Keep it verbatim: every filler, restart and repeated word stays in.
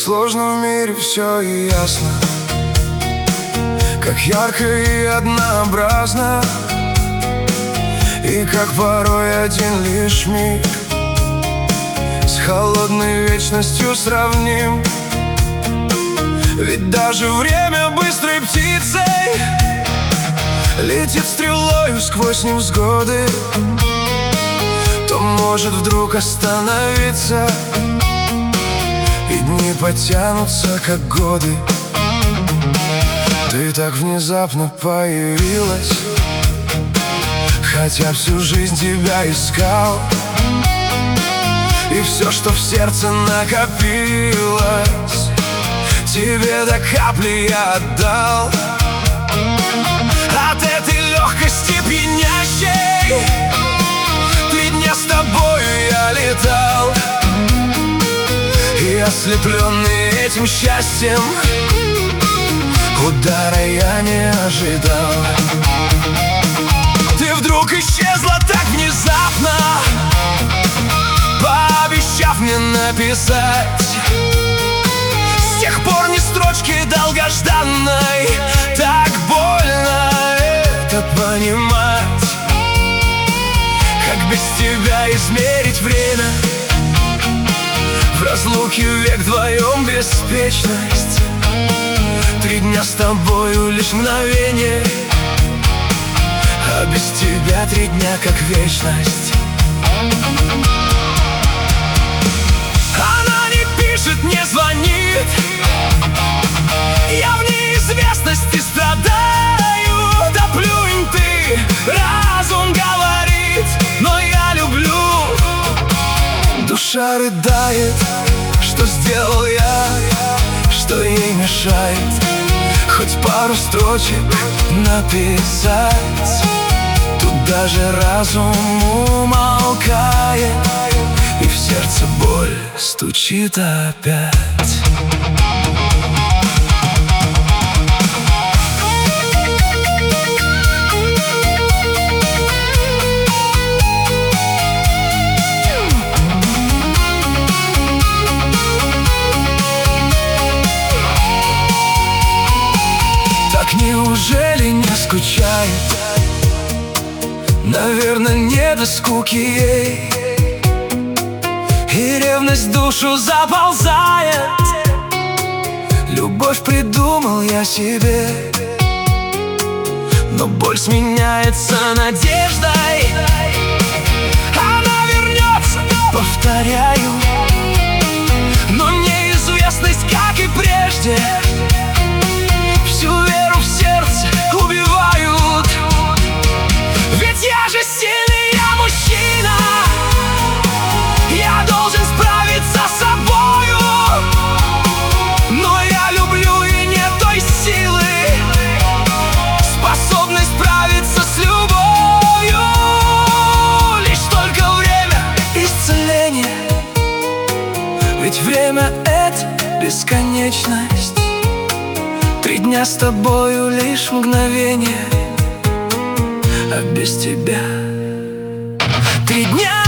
сложно в мире все и ясно, как ярко и однообразно, и как порой один лишь миг с холодной вечностью сравним. Ведь даже время быстрой птицей летит стрелою сквозь невзгоды, то может вдруг остановиться, и дни потянутся, как годы. Ты так внезапно появилась, хотя всю жизнь тебя искал, и все, что в сердце накопилось, тебе до капли я отдал. От этой легкости пьянящей три дня с тобою я летал, и ослепленный этим счастьем удара я не ожидал. Ты вдруг исчезла так внезапно, пообещав мне написать. С тех пор ни строчки долгожданной, так больно это понимать. Как без тебя измерить время, в разлуке век вдвоем беспечность. Три дня с тобою лишь мгновение, а без тебя три дня как вечность. Она не пишет, не звонит, я в неизвестности страдаю. Да плюнь ты, разум говорит, но я люблю. Душа рыдает, что сделал я, что ей мешает хоть пару строчек написать. Тут даже разум умолкает, и в сердце боль стучит опять. Неужели не скучает? Наверное, не до скуки ей, и ревность душу заползает. Любовь придумал я себе, но боль сменяется надеждой. Она вернется, повторяю, но неизвестность, как и прежде, всю веру в сердце убивают. Ведь я же сильный, я мужчина, я должен справиться с собою. Но я люблю, и нет той силы, способной справиться с любовью. Лишь только время исцеления, ведь время — это бесконечность. Три дня с тобою лишь мгновение, а без тебя три дня.